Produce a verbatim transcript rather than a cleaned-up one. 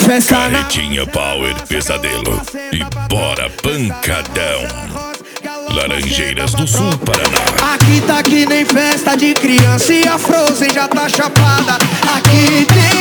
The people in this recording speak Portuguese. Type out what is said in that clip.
festa na... Carretinha Power Pesadelo. E bora pancadão. Laranjeiras do Sul, Paraná. Aqui tá que nem festa de criança e a Frozen já tá chapada. Aqui tem